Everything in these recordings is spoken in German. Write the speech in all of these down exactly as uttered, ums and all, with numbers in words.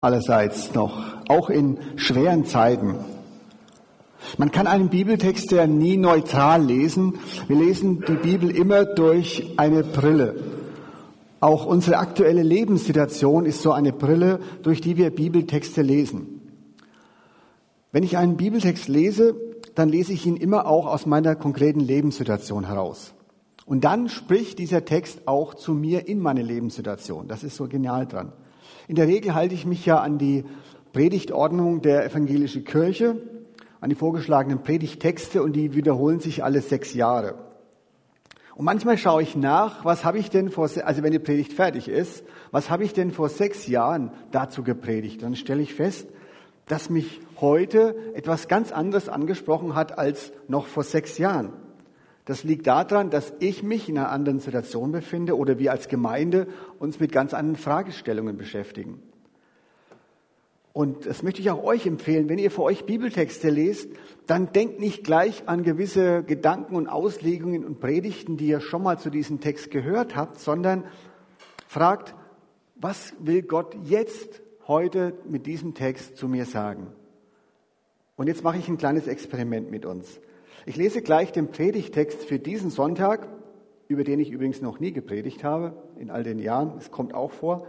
Allerseits noch, auch in schweren Zeiten. Man kann einen Bibeltext ja nie neutral lesen. Wir lesen die Bibel immer durch eine Brille. Auch unsere aktuelle Lebenssituation ist so eine Brille, durch die wir Bibeltexte lesen. Wenn ich einen Bibeltext lese, dann lese ich ihn immer auch aus meiner konkreten Lebenssituation heraus. Und dann spricht dieser Text auch zu mir in meine Lebenssituation. Das ist so genial dran. In der Regel halte ich mich ja an die Predigtordnung der evangelischen Kirche, an die vorgeschlagenen Predigttexte, und die wiederholen sich alle sechs Jahre. Und manchmal schaue ich nach, was habe ich denn vor, also wenn die Predigt fertig ist, was habe ich denn vor sechs Jahren dazu gepredigt? Dann stelle ich fest, dass mich heute etwas ganz anderes angesprochen hat als noch vor sechs Jahren. Das liegt daran, dass ich mich in einer anderen Situation befinde oder wir als Gemeinde uns mit ganz anderen Fragestellungen beschäftigen. Und das möchte ich auch euch empfehlen, wenn ihr für euch Bibeltexte lest, dann denkt nicht gleich an gewisse Gedanken und Auslegungen und Predigten, die ihr schon mal zu diesem Text gehört habt, sondern fragt, was will Gott jetzt, heute mit diesem Text zu mir sagen? Und jetzt mache ich ein kleines Experiment mit uns. Ich lese gleich den Predigtext für diesen Sonntag, über den ich übrigens noch nie gepredigt habe, in all den Jahren, es kommt auch vor.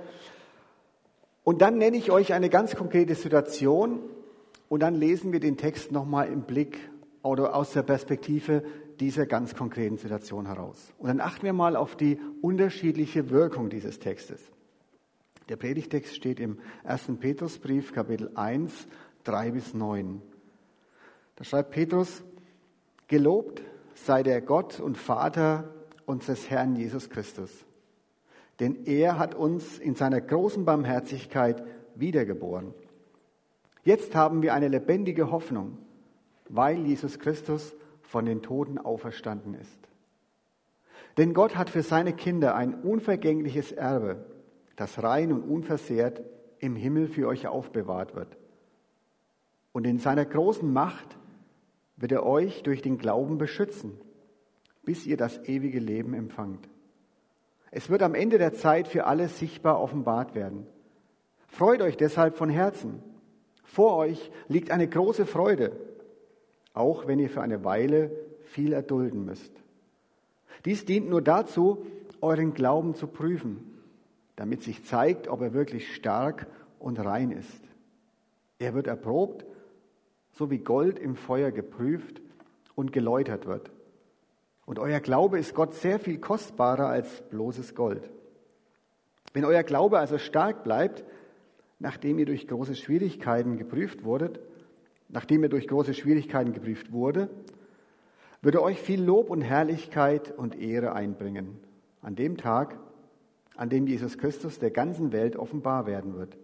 Und dann nenne ich euch eine ganz konkrete Situation und dann lesen wir den Text nochmal im Blick oder aus der Perspektive dieser ganz konkreten Situation heraus. Und dann achten wir mal auf die unterschiedliche Wirkung dieses Textes. Der Predigtext steht im ersten Petrusbrief, Kapitel eins, drei bis neun. Da schreibt Petrus: Gelobt sei der Gott und Vater unseres Herrn Jesus Christus. Denn er hat uns in seiner großen Barmherzigkeit wiedergeboren. Jetzt haben wir eine lebendige Hoffnung, weil Jesus Christus von den Toten auferstanden ist. Denn Gott hat für seine Kinder ein unvergängliches Erbe, das rein und unversehrt im Himmel für euch aufbewahrt wird. Und in seiner großen Macht wird er euch durch den Glauben beschützen, bis ihr das ewige Leben empfangt. Es wird am Ende der Zeit für alle sichtbar offenbart werden. Freut euch deshalb von Herzen. Vor euch liegt eine große Freude, auch wenn ihr für eine Weile viel erdulden müsst. Dies dient nur dazu, euren Glauben zu prüfen, damit sich zeigt, ob er wirklich stark und rein ist. Er wird erprobt, so wie Gold im Feuer geprüft und geläutert wird. Und euer Glaube ist Gott sehr viel kostbarer als bloßes Gold. Wenn euer Glaube also stark bleibt, nachdem ihr durch große Schwierigkeiten geprüft wurdet, nachdem ihr durch große Schwierigkeiten geprüft wurde, wird er euch viel Lob und Herrlichkeit und Ehre einbringen, an dem Tag, an dem Jesus Christus der ganzen Welt offenbar werden wird.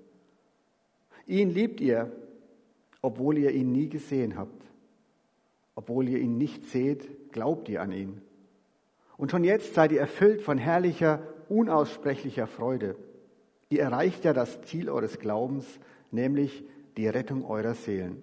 Ihn liebt ihr, obwohl ihr ihn nie gesehen habt. Obwohl ihr ihn nicht seht, glaubt ihr an ihn. Und schon jetzt seid ihr erfüllt von herrlicher, unaussprechlicher Freude. Ihr erreicht ja das Ziel eures Glaubens, nämlich die Rettung eurer Seelen.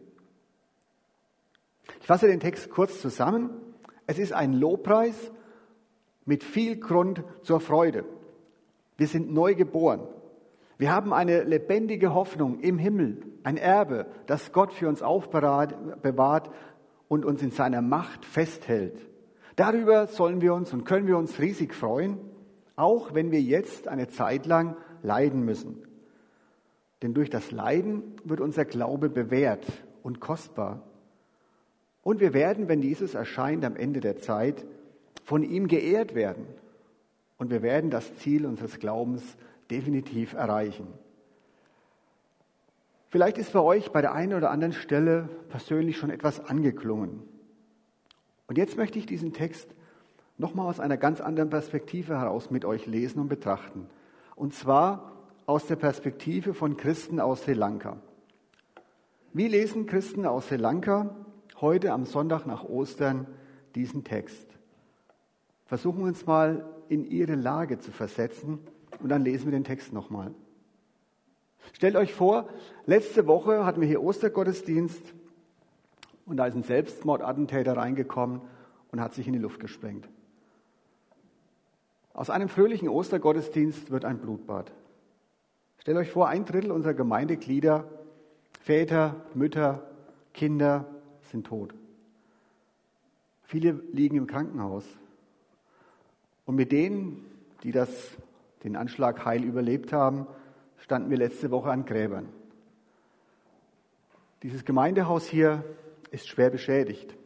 Ich fasse den Text kurz zusammen. Es ist ein Lobpreis mit viel Grund zur Freude. Wir sind neu geboren. Wir haben eine lebendige Hoffnung im Himmel, ein Erbe, das Gott für uns aufbewahrt und uns in seiner Macht festhält. Darüber sollen wir uns und können wir uns riesig freuen, auch wenn wir jetzt eine Zeit lang leiden müssen. Denn durch das Leiden wird unser Glaube bewährt und kostbar. Und wir werden, wenn Jesus erscheint am Ende der Zeit, von ihm geehrt werden. Und wir werden das Ziel unseres Glaubens definitiv erreichen. Vielleicht ist bei euch bei der einen oder anderen Stelle persönlich schon etwas angeklungen. Und jetzt möchte ich diesen Text nochmal aus einer ganz anderen Perspektive heraus mit euch lesen und betrachten. Und zwar aus der Perspektive von Christen aus Sri Lanka. Wie lesen Christen aus Sri Lanka heute am Sonntag nach Ostern diesen Text? Versuchen wir uns mal in ihre Lage zu versetzen und dann lesen wir den Text nochmal. Stellt euch vor, letzte Woche hatten wir hier Ostergottesdienst und da ist ein Selbstmordattentäter reingekommen und hat sich in die Luft gesprengt. Aus einem fröhlichen Ostergottesdienst wird ein Blutbad. Stellt euch vor, ein Drittel unserer Gemeindeglieder, Väter, Mütter, Kinder sind tot. Viele liegen im Krankenhaus. Und mit denen, die das, den Anschlag heil überlebt haben, standen wir letzte Woche an Gräbern. Dieses Gemeindehaus hier ist schwer beschädigt.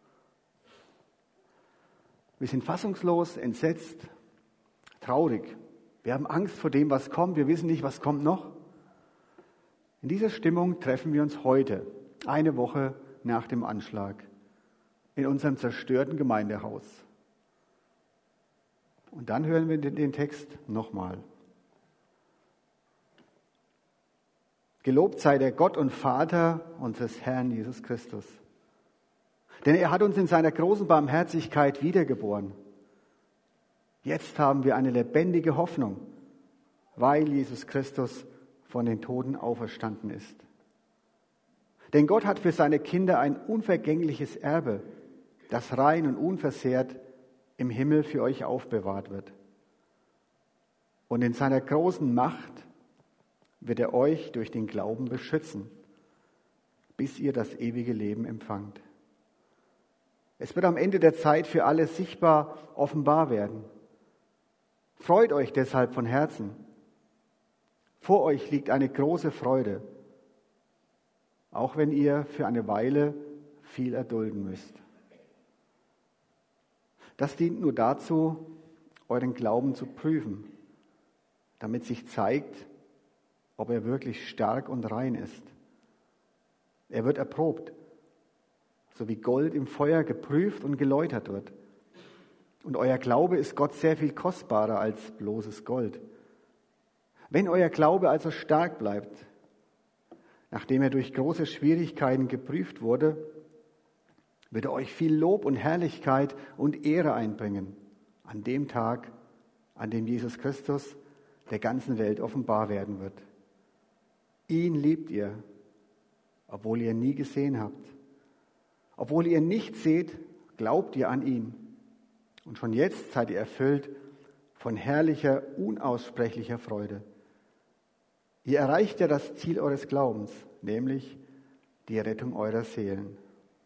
Wir sind fassungslos, entsetzt, traurig. Wir haben Angst vor dem, was kommt. Wir wissen nicht, was kommt noch. In dieser Stimmung treffen wir uns heute, eine Woche nach dem Anschlag, in unserem zerstörten Gemeindehaus. Und dann hören wir den Text nochmal. Gelobt sei der Gott und Vater unseres Herrn Jesus Christus. Denn er hat uns in seiner großen Barmherzigkeit wiedergeboren. Jetzt haben wir eine lebendige Hoffnung, weil Jesus Christus von den Toten auferstanden ist. Denn Gott hat für seine Kinder ein unvergängliches Erbe, das rein und unversehrt im Himmel für euch aufbewahrt wird. Und in seiner großen Macht wird er euch durch den Glauben beschützen, bis ihr das ewige Leben empfangt. Es wird am Ende der Zeit für alle sichtbar offenbar werden. Freut euch deshalb von Herzen. Vor euch liegt eine große Freude, auch wenn ihr für eine Weile viel erdulden müsst. Das dient nur dazu, euren Glauben zu prüfen, damit sich zeigt, ob er wirklich stark und rein ist. Er wird erprobt, so wie Gold im Feuer geprüft und geläutert wird. Und euer Glaube ist Gott sehr viel kostbarer als bloßes Gold. Wenn euer Glaube also stark bleibt, nachdem er durch große Schwierigkeiten geprüft wurde, wird er euch viel Lob und Herrlichkeit und Ehre einbringen an dem Tag, an dem Jesus Christus der ganzen Welt offenbar werden wird. Ihn liebt ihr, obwohl ihr ihn nie gesehen habt. Obwohl ihr ihn nicht seht, glaubt ihr an ihn. Und schon jetzt seid ihr erfüllt von herrlicher, unaussprechlicher Freude. Ihr erreicht ja das Ziel eures Glaubens, nämlich die Rettung eurer Seelen.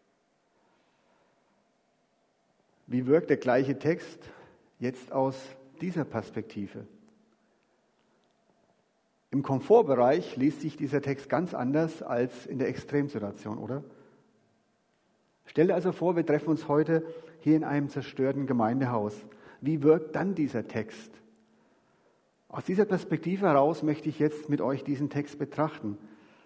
Wie wirkt der gleiche Text jetzt aus dieser Perspektive? Im Komfortbereich liest sich dieser Text ganz anders als in der Extremsituation, oder? Stell dir also vor, wir treffen uns heute hier in einem zerstörten Gemeindehaus. Wie wirkt dann dieser Text? Aus dieser Perspektive heraus möchte ich jetzt mit euch diesen Text betrachten.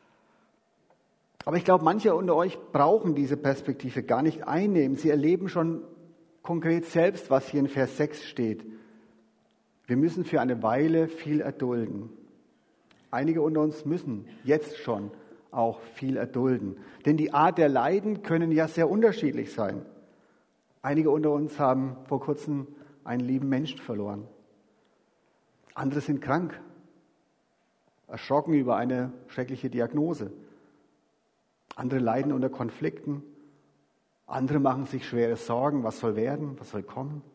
Aber ich glaube, manche unter euch brauchen diese Perspektive gar nicht einnehmen. Sie erleben schon konkret selbst, was hier in Vers sechs steht. Wir müssen für eine Weile viel erdulden. Einige unter uns müssen jetzt schon auch viel erdulden. Denn die Art der Leiden können ja sehr unterschiedlich sein. Einige unter uns haben vor kurzem einen lieben Menschen verloren. Andere sind krank, erschrocken über eine schreckliche Diagnose. Andere leiden unter Konflikten. Andere machen sich schwere Sorgen, was soll werden, was soll kommen.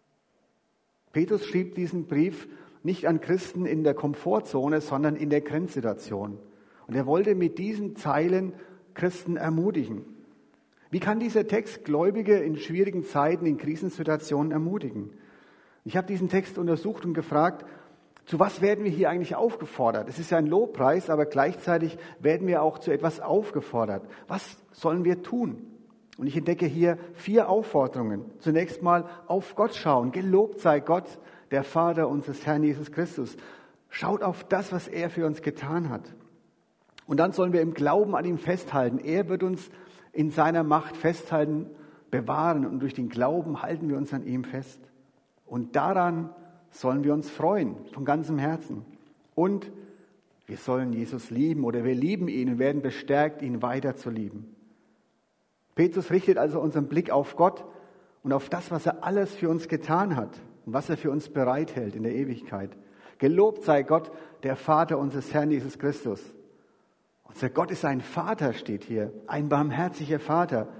Petrus schrieb diesen Brief nicht an Christen in der Komfortzone, sondern in der Grenzsituation. Und er wollte mit diesen Zeilen Christen ermutigen. Wie kann dieser Text Gläubige in schwierigen Zeiten, in Krisensituationen ermutigen? Ich habe diesen Text untersucht und gefragt, zu was werden wir hier eigentlich aufgefordert? Es ist ja ein Lobpreis, aber gleichzeitig werden wir auch zu etwas aufgefordert. Was sollen wir tun? Und ich entdecke hier vier Aufforderungen. Zunächst mal auf Gott schauen. Gelobt sei Gott, der Vater unseres Herrn Jesus Christus. Schaut auf das, was er für uns getan hat. Und dann sollen wir im Glauben an ihn festhalten. Er wird uns in seiner Macht festhalten, bewahren. Und durch den Glauben halten wir uns an ihm fest. Und daran sollen wir uns freuen, von ganzem Herzen. Und wir sollen Jesus lieben oder wir lieben ihn und werden bestärkt, ihn weiter zu lieben. Petrus richtet also unseren Blick auf Gott und auf das, was er alles für uns getan hat und was er für uns bereithält in der Ewigkeit. Gelobt sei Gott, der Vater unseres Herrn Jesus Christus. Unser Gott ist ein Vater, steht hier, ein barmherziger Vater.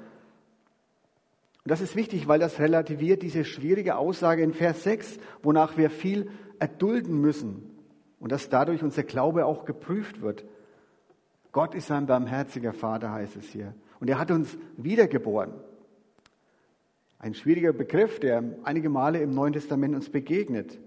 Und das ist wichtig, weil das relativiert diese schwierige Aussage in Vers sechs, wonach wir viel erdulden müssen. und dass dadurch unser Glaube auch geprüft wird. Gott ist ein barmherziger Vater, heißt es hier. Und er hat uns wiedergeboren. Ein schwieriger Begriff, der einige Male im Neuen Testament uns begegnet.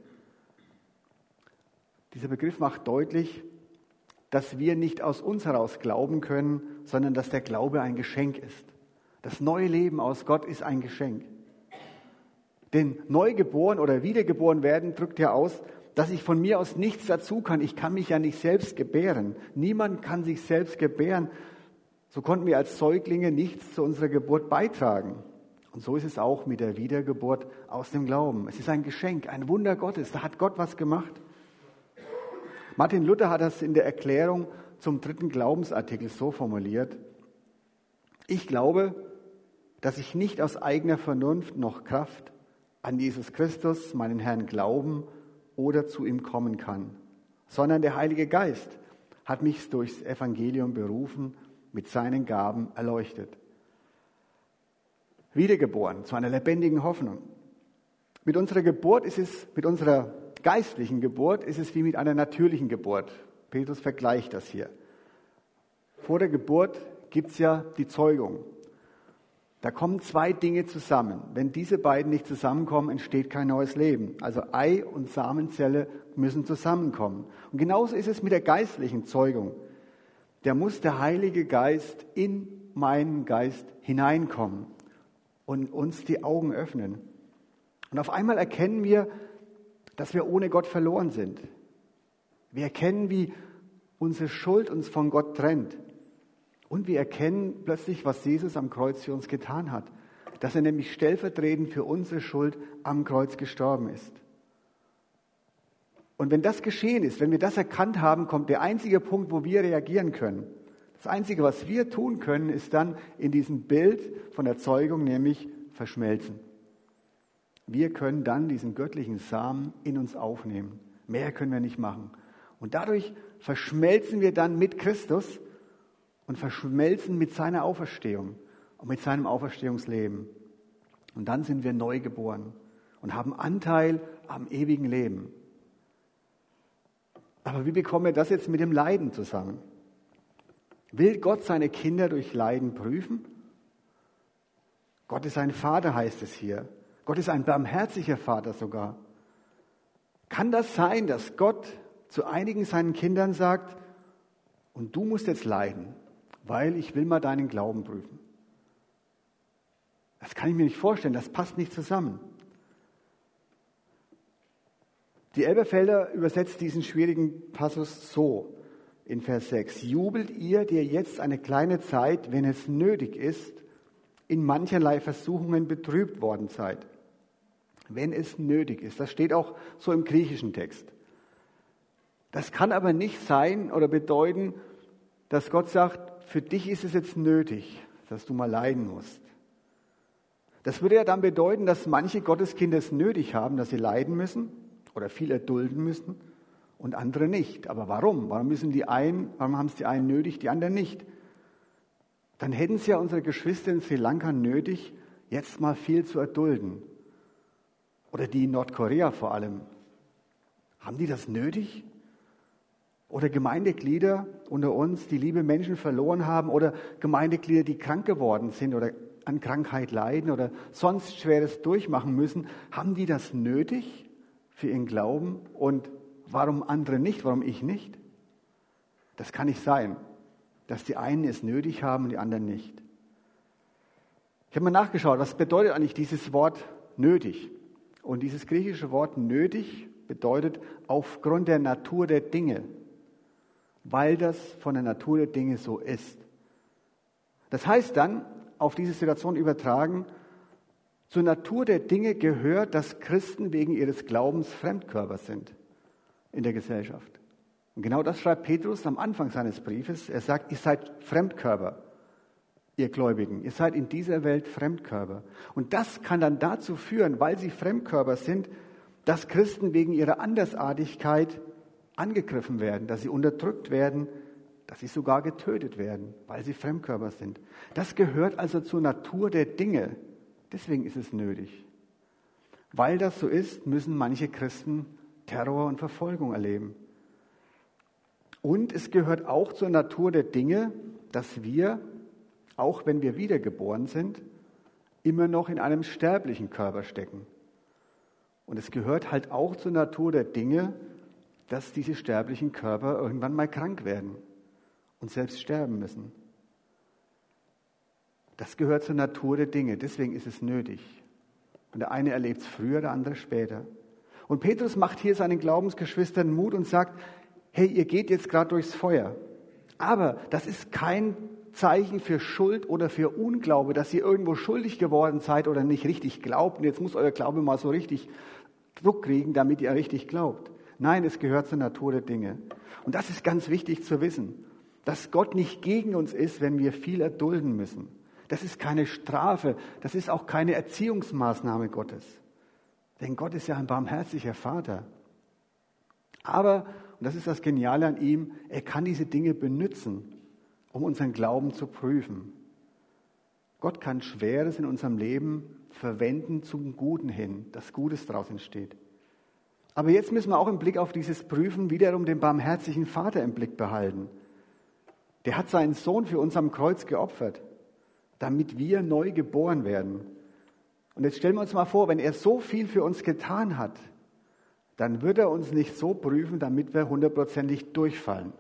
Dieser Begriff macht deutlich, dass wir nicht aus uns heraus glauben können, sondern dass der Glaube ein Geschenk ist. Das neue Leben aus Gott ist ein Geschenk. Denn neugeboren oder wiedergeboren werden drückt ja aus, dass ich von mir aus nichts dazu kann. Ich kann mich ja nicht selbst gebären. Niemand kann sich selbst gebären. So konnten wir als Säuglinge nichts zu unserer Geburt beitragen. Und so ist es auch mit der Wiedergeburt aus dem Glauben. Es ist ein Geschenk, ein Wunder Gottes. Da hat Gott was gemacht. Martin Luther hat das in der Erklärung zum dritten Glaubensartikel so formuliert: Ich glaube, dass ich nicht aus eigener Vernunft noch Kraft an Jesus Christus, meinen Herrn, glauben oder zu ihm kommen kann, sondern der Heilige Geist hat mich durchs Evangelium berufen, mit seinen Gaben erleuchtet. Wiedergeboren zu einer lebendigen Hoffnung. Mit unserer Geburt ist es, mit unserer geistlichen Geburt ist es wie mit einer natürlichen Geburt. Petrus vergleicht das hier. Vor der Geburt gibt es ja die Zeugung. Da kommen zwei Dinge zusammen. Wenn diese beiden nicht zusammenkommen, entsteht kein neues Leben. Also Ei und Samenzelle müssen zusammenkommen. Und genauso ist es mit der geistlichen Zeugung. Da muss der Heilige Geist in meinen Geist hineinkommen und uns die Augen öffnen. Und auf einmal erkennen wir, dass wir ohne Gott verloren sind. Wir erkennen, wie unsere Schuld uns von Gott trennt. Und wir erkennen plötzlich, was Jesus am Kreuz für uns getan hat. Dass er nämlich stellvertretend für unsere Schuld am Kreuz gestorben ist. Und wenn das geschehen ist, wenn wir das erkannt haben, kommt der einzige Punkt, wo wir reagieren können. Das Einzige, was wir tun können, ist dann in diesem Bild von der Zeugung, nämlich verschmelzen. Wir können dann diesen göttlichen Samen in uns aufnehmen. Mehr können wir nicht machen. Und dadurch verschmelzen wir dann mit Christus und verschmelzen mit seiner Auferstehung und mit seinem Auferstehungsleben. Und dann sind wir neu geboren und haben Anteil am ewigen Leben. Aber wie bekommen wir das jetzt mit dem Leiden zusammen? Will Gott seine Kinder durch Leiden prüfen? Gott ist ein Vater, heißt es hier. Gott ist ein barmherziger Vater sogar. Kann das sein, dass Gott zu einigen seinen Kindern sagt, und du musst jetzt leiden, weil ich will mal deinen Glauben prüfen? Das kann ich mir nicht vorstellen, das passt nicht zusammen. Die Elberfelder übersetzt diesen schwierigen Passus so in Vers sechs. Jubelt ihr, die ihr jetzt eine kleine Zeit, wenn es nötig ist, in mancherlei Versuchungen betrübt worden seid. Wenn es nötig ist. Das steht auch so im griechischen Text. Das kann aber nicht sein oder bedeuten, dass Gott sagt, für dich ist es jetzt nötig, dass du mal leiden musst. Das würde ja dann bedeuten, dass manche Gotteskinder es nötig haben, dass sie leiden müssen oder viel erdulden müssen und andere nicht. Aber warum? Warum müssen die einen, warum haben es die einen nötig, die anderen nicht? Dann hätten es ja unsere Geschwister in Sri Lanka nötig, jetzt mal viel zu erdulden. Oder die in Nordkorea vor allem. Haben die das nötig? Oder Gemeindeglieder unter uns, die liebe Menschen verloren haben, oder Gemeindeglieder, die krank geworden sind oder an Krankheit leiden oder sonst Schweres durchmachen müssen, haben die das nötig für ihren Glauben? Und warum andere nicht, warum ich nicht? Das kann nicht sein, dass die einen es nötig haben und die anderen nicht. Ich habe mal nachgeschaut, was bedeutet eigentlich dieses Wort nötig? Und dieses griechische Wort nötig bedeutet aufgrund der Natur der Dinge, weil das von der Natur der Dinge so ist. Das heißt dann, auf diese Situation übertragen, zur Natur der Dinge gehört, dass Christen wegen ihres Glaubens Fremdkörper sind in der Gesellschaft. Und genau das schreibt Petrus am Anfang seines Briefes. Er sagt, ihr seid Fremdkörper, ihr Gläubigen. Ihr seid in dieser Welt Fremdkörper. Und das kann dann dazu führen, weil sie Fremdkörper sind, dass Christen wegen ihrer Andersartigkeit angegriffen werden, dass sie unterdrückt werden, dass sie sogar getötet werden, weil sie Fremdkörper sind. Das gehört also zur Natur der Dinge. Deswegen ist es nötig. Weil das so ist, müssen manche Christen Terror und Verfolgung erleben. Und es gehört auch zur Natur der Dinge, dass wir, auch wenn wir wiedergeboren sind, immer noch in einem sterblichen Körper stecken. Und es gehört halt auch zur Natur der Dinge, dass diese sterblichen Körper irgendwann mal krank werden und selbst sterben müssen. Das gehört zur Natur der Dinge, deswegen ist es nötig. Und der eine erlebt es früher, der andere später. Und Petrus macht hier seinen Glaubensgeschwistern Mut und sagt, hey, ihr geht jetzt gerade durchs Feuer. Aber das ist kein Zeichen für Schuld oder für Unglaube, dass ihr irgendwo schuldig geworden seid oder nicht richtig glaubt. Und jetzt muss euer Glaube mal so richtig Druck kriegen, damit ihr richtig glaubt. Nein, es gehört zur Natur der Dinge. Und das ist ganz wichtig zu wissen, dass Gott nicht gegen uns ist, wenn wir viel erdulden müssen. Das ist keine Strafe, das ist auch keine Erziehungsmaßnahme Gottes. Denn Gott ist ja ein barmherziger Vater. Aber, und das ist das Geniale an ihm, er kann diese Dinge benutzen, um unseren Glauben zu prüfen. Gott kann Schweres in unserem Leben verwenden zum Guten hin, dass Gutes daraus entsteht. Aber jetzt müssen wir auch im Blick auf dieses Prüfen wiederum den barmherzigen Vater im Blick behalten. Der hat seinen Sohn für uns am Kreuz geopfert, damit wir neu geboren werden. Und jetzt stellen wir uns mal vor, wenn er so viel für uns getan hat, dann wird er uns nicht so prüfen, damit wir hundertprozentig durchfallen.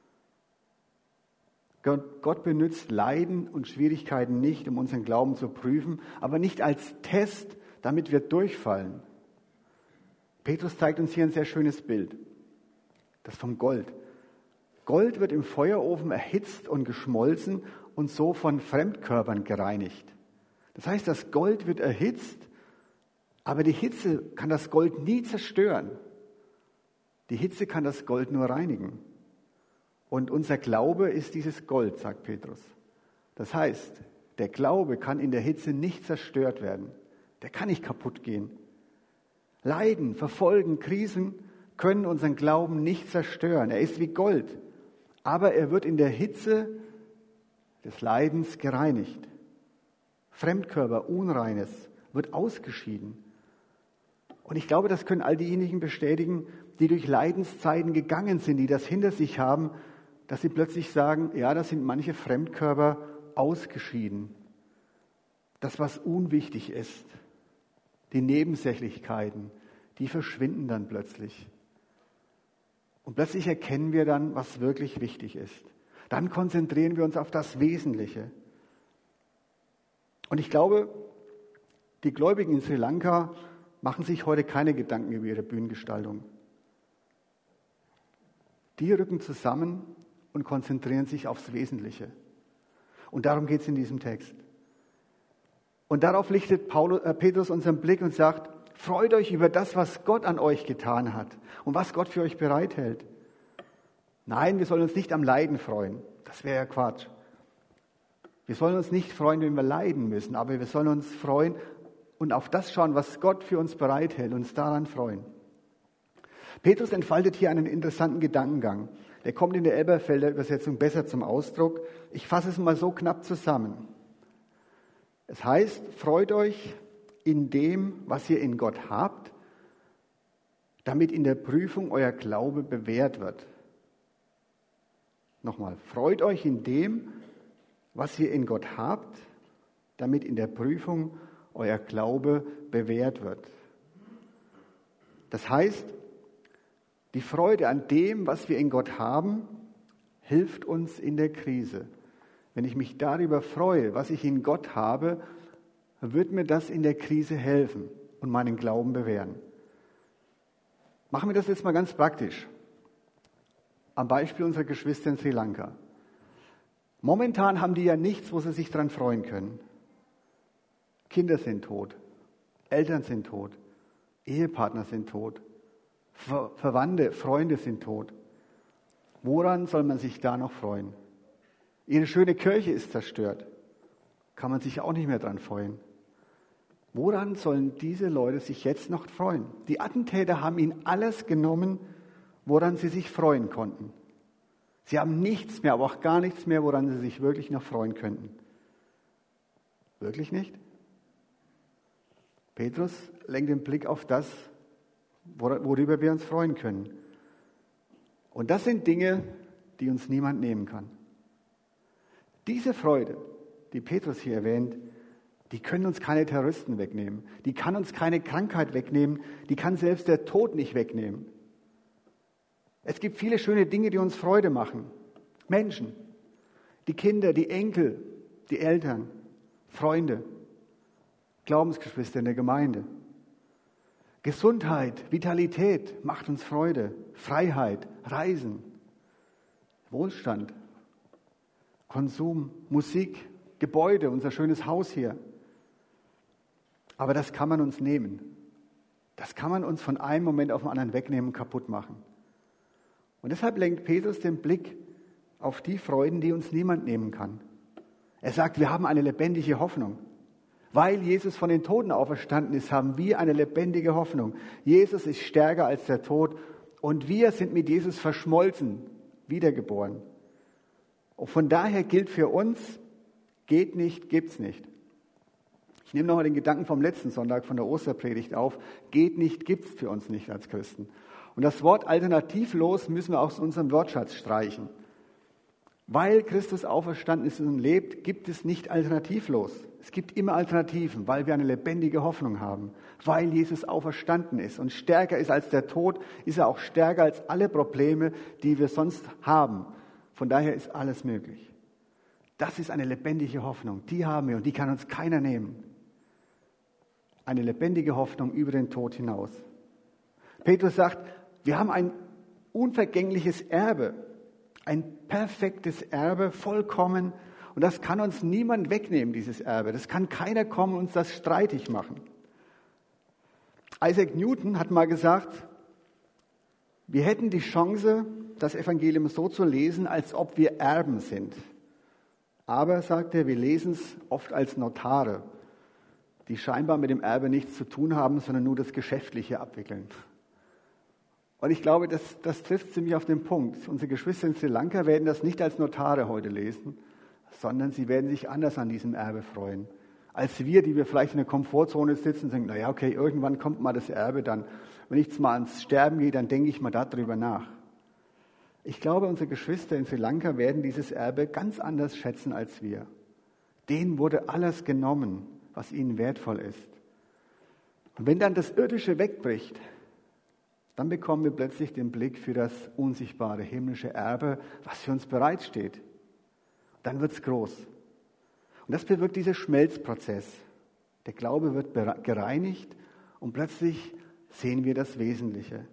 Gott benutzt Leiden und Schwierigkeiten nicht, um unseren Glauben zu prüfen, aber nicht als Test, damit wir durchfallen. Petrus zeigt uns hier ein sehr schönes Bild, das vom Gold. Gold wird im Feuerofen erhitzt und geschmolzen und so von Fremdkörpern gereinigt. Das heißt, das Gold wird erhitzt, aber die Hitze kann das Gold nie zerstören. Die Hitze kann das Gold nur reinigen. Und unser Glaube ist dieses Gold, sagt Petrus. Das heißt, der Glaube kann in der Hitze nicht zerstört werden. Der kann nicht kaputt gehen. Leiden, Verfolgen, Krisen können unseren Glauben nicht zerstören. Er ist wie Gold, aber er wird in der Hitze des Leidens gereinigt. Fremdkörper, Unreines wird ausgeschieden. Und ich glaube, das können all diejenigen bestätigen, die durch Leidenszeiten gegangen sind, die das hinter sich haben, dass sie plötzlich sagen, ja, da sind manche Fremdkörper ausgeschieden. Das, was unwichtig ist, die Nebensächlichkeiten, die verschwinden dann plötzlich. Und plötzlich erkennen wir dann, was wirklich wichtig ist. Dann konzentrieren wir uns auf das Wesentliche. Und ich glaube, die Gläubigen in Sri Lanka machen sich heute keine Gedanken über ihre Bühnengestaltung. Die rücken zusammen und konzentrieren sich aufs Wesentliche. Und darum geht es in diesem Text. Und darauf lichtet Paulus, äh, Petrus unseren Blick und sagt, freut euch über das, was Gott an euch getan hat und was Gott für euch bereithält. Nein, wir sollen uns nicht am Leiden freuen. Das wäre ja Quatsch. Wir sollen uns nicht freuen, wenn wir leiden müssen, aber wir sollen uns freuen und auf das schauen, was Gott für uns bereithält, uns daran freuen. Petrus entfaltet hier einen interessanten Gedankengang. Der kommt in der Elberfelder Übersetzung besser zum Ausdruck. Ich fasse es mal so knapp zusammen. Es heißt, freut euch in dem, was ihr in Gott habt, damit in der Prüfung euer Glaube bewährt wird. Nochmal, freut euch in dem, was ihr in Gott habt, damit in der Prüfung euer Glaube bewährt wird. Das heißt, die Freude an dem, was wir in Gott haben, hilft uns in der Krise. Wenn ich mich darüber freue, was ich in Gott habe, wird mir das in der Krise helfen und meinen Glauben bewähren. Machen wir das jetzt mal ganz praktisch. Am Beispiel unserer Geschwister in Sri Lanka. Momentan haben die ja nichts, wo sie sich dran freuen können. Kinder sind tot, Eltern sind tot, Ehepartner sind tot, Ver- Verwandte, Freunde sind tot. Woran soll man sich da noch freuen? Ihre schöne Kirche ist zerstört. Kann man sich auch nicht mehr dran freuen. Woran sollen diese Leute sich jetzt noch freuen? Die Attentäter haben ihnen alles genommen, woran sie sich freuen konnten. Sie haben nichts mehr, aber auch gar nichts mehr, woran sie sich wirklich noch freuen könnten. Wirklich nicht? Petrus lenkt den Blick auf das, worüber wir uns freuen können. Und das sind Dinge, die uns niemand nehmen kann. Diese Freude, die Petrus hier erwähnt, die können uns keine Terroristen wegnehmen. Die kann uns keine Krankheit wegnehmen. Die kann selbst der Tod nicht wegnehmen. Es gibt viele schöne Dinge, die uns Freude machen. Menschen, die Kinder, die Enkel, die Eltern, Freunde, Glaubensgeschwister in der Gemeinde. Gesundheit, Vitalität macht uns Freude. Freiheit, Reisen, Wohlstand, Konsum, Musik, Gebäude, unser schönes Haus hier. Aber das kann man uns nehmen. Das kann man uns von einem Moment auf den anderen wegnehmen und kaputt machen. Und deshalb lenkt Petrus den Blick auf die Freuden, die uns niemand nehmen kann. Er sagt, wir haben eine lebendige Hoffnung. Weil Jesus von den Toten auferstanden ist, haben wir eine lebendige Hoffnung. Jesus ist stärker als der Tod und wir sind mit Jesus verschmolzen, wiedergeboren. Und von daher gilt für uns, geht nicht, gibt's nicht. Ich nehme nochmal den Gedanken vom letzten Sonntag von der Osterpredigt auf. Geht nicht, gibt's für uns nicht als Christen. Und das Wort alternativlos müssen wir aus unserem Wortschatz streichen. Weil Christus auferstanden ist und lebt, gibt es nicht alternativlos. Es gibt immer Alternativen, weil wir eine lebendige Hoffnung haben. Weil Jesus auferstanden ist und stärker ist als der Tod, ist er auch stärker als alle Probleme, die wir sonst haben. Von daher ist alles möglich. Das ist eine lebendige Hoffnung. Die haben wir und die kann uns keiner nehmen. Eine lebendige Hoffnung über den Tod hinaus. Petrus sagt, wir haben ein unvergängliches Erbe. Ein perfektes Erbe, vollkommen. Und das kann uns niemand wegnehmen, dieses Erbe. Das kann keiner kommen und uns das streitig machen. Isaac Newton hat mal gesagt, wir hätten die Chance, das Evangelium so zu lesen, als ob wir Erben sind. Aber, sagt er, wir lesen es oft als Notare, die scheinbar mit dem Erbe nichts zu tun haben, sondern nur das Geschäftliche abwickeln. Und ich glaube, das, das trifft ziemlich auf den Punkt. Unsere Geschwister in Sri Lanka werden das nicht als Notare heute lesen, sondern sie werden sich anders an diesem Erbe freuen. Als wir, die wir vielleicht in der Komfortzone sitzen und sagen, naja, okay, irgendwann kommt mal das Erbe, dann, wenn ich jetzt mal ans Sterben gehe, dann denke ich mal darüber nach. Ich glaube, unsere Geschwister in Sri Lanka werden dieses Erbe ganz anders schätzen als wir. Denen wurde alles genommen, was ihnen wertvoll ist. Und wenn dann das Irdische wegbricht, dann bekommen wir plötzlich den Blick für das unsichtbare himmlische Erbe, was für uns bereitsteht. Dann wird es groß. Und das bewirkt dieser Schmelzprozess. Der Glaube wird gereinigt und plötzlich sehen wir das Wesentliche.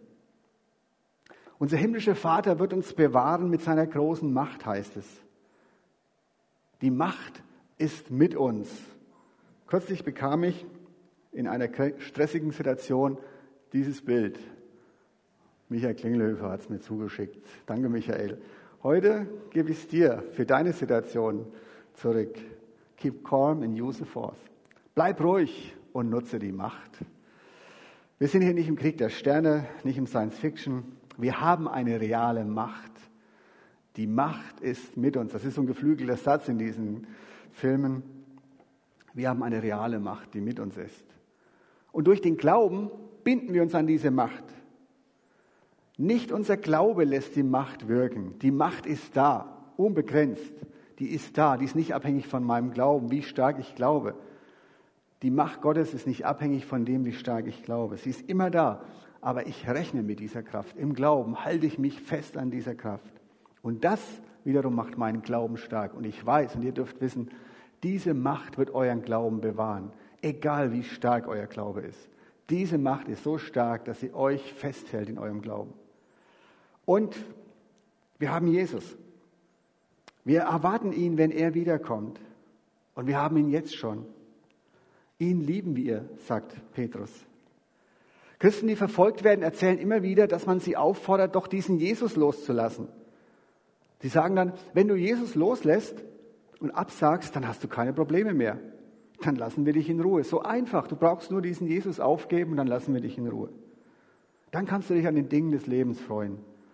Unser himmlischer Vater wird uns bewahren mit seiner großen Macht, heißt es. Die Macht ist mit uns. Kürzlich bekam ich in einer stressigen Situation dieses Bild. Michael Klingelhöfer hat es mir zugeschickt. Danke, Michael. Heute gebe ich es dir für deine Situation zurück. Keep calm and use the force. Bleib ruhig und nutze die Macht. Wir sind hier nicht im Krieg der Sterne, nicht im Science Fiction. Wir haben eine reale Macht. Die Macht ist mit uns. Das ist so ein geflügelter Satz in diesen Filmen. Wir haben eine reale Macht, die mit uns ist. Und durch den Glauben binden wir uns an diese Macht. Nicht unser Glaube lässt die Macht wirken. Die Macht ist da, unbegrenzt. Die ist da, die ist nicht abhängig von meinem Glauben, wie stark ich glaube. Die Macht Gottes ist nicht abhängig von dem, wie stark ich glaube. Sie ist immer da, aber ich rechne mit dieser Kraft. Im Glauben halte ich mich fest an dieser Kraft. Und das wiederum macht meinen Glauben stark. Und ich weiß, und ihr dürft wissen, diese Macht wird euren Glauben bewahren, egal wie stark euer Glaube ist. Diese Macht ist so stark, dass sie euch festhält in eurem Glauben. Und wir haben Jesus. Wir erwarten ihn, wenn er wiederkommt. Und wir haben ihn jetzt schon. Ihn lieben wir, sagt Petrus. Christen, die verfolgt werden, erzählen immer wieder, dass man sie auffordert, doch diesen Jesus loszulassen. Sie sagen dann, wenn du Jesus loslässt und absagst, dann hast du keine Probleme mehr. Dann lassen wir dich in Ruhe. So einfach. Du brauchst nur diesen Jesus aufgeben und dann lassen wir dich in Ruhe. Dann kannst du dich an den Dingen des Lebens freuen.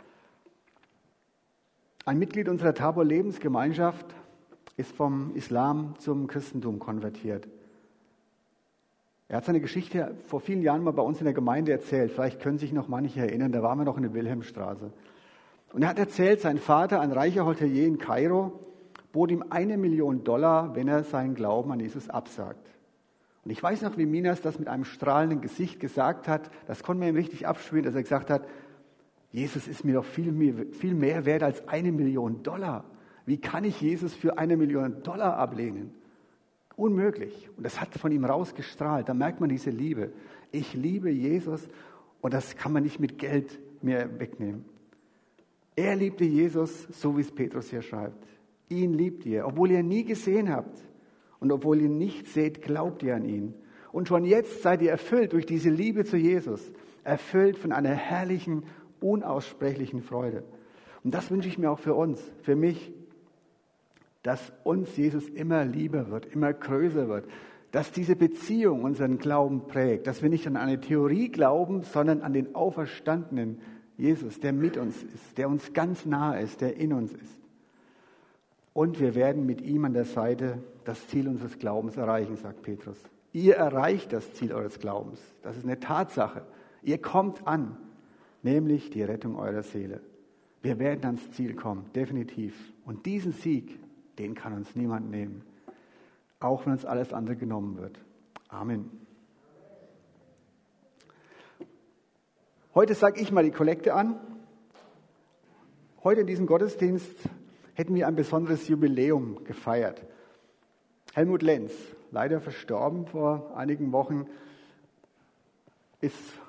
Ein Mitglied unserer Tabor-Lebensgemeinschaft ist vom Islam zum Christentum konvertiert. Er hat seine Geschichte vor vielen Jahren mal bei uns in der Gemeinde erzählt. Vielleicht können sich noch manche erinnern, da waren wir noch in der Wilhelmstraße. Und er hat erzählt, sein Vater, ein reicher Hotelier in Kairo, bot ihm eine Million Dollar, wenn er seinen Glauben an Jesus absagt. Und ich weiß noch, wie Minas das mit einem strahlenden Gesicht gesagt hat. Das konnte man ihm richtig abspüren, dass er gesagt hat, Jesus ist mir doch viel mehr, viel mehr wert als eine Million Dollar. Wie kann ich Jesus für eine Million Dollar ablehnen? Unmöglich. Und das hat von ihm rausgestrahlt. Da merkt man diese Liebe. Ich liebe Jesus und das kann man nicht mit Geld mehr wegnehmen. Er liebte Jesus, so wie es Petrus hier schreibt. Ihn liebt ihr, obwohl ihr ihn nie gesehen habt. Und obwohl ihr ihn nicht seht, glaubt ihr an ihn. Und schon jetzt seid ihr erfüllt durch diese Liebe zu Jesus. Erfüllt von einer herrlichen, unaussprechlichen Freude. Und das wünsche ich mir auch für uns, für mich, dass uns Jesus immer lieber wird, immer größer wird. Dass diese Beziehung unseren Glauben prägt. Dass wir nicht an eine Theorie glauben, sondern an den auferstandenen Jesus, der mit uns ist, der uns ganz nahe ist, der in uns ist. Und wir werden mit ihm an der Seite das Ziel unseres Glaubens erreichen, sagt Petrus. Ihr erreicht das Ziel eures Glaubens. Das ist eine Tatsache. Ihr kommt an, nämlich die Rettung eurer Seele. Wir werden ans Ziel kommen, definitiv. Und diesen Sieg, den kann uns niemand nehmen. Auch wenn uns alles andere genommen wird. Amen. Heute sage ich mal die Kollekte an. Heute in diesem Gottesdienst hätten wir ein besonderes Jubiläum gefeiert. Helmut Lenz, leider verstorben vor einigen Wochen, ist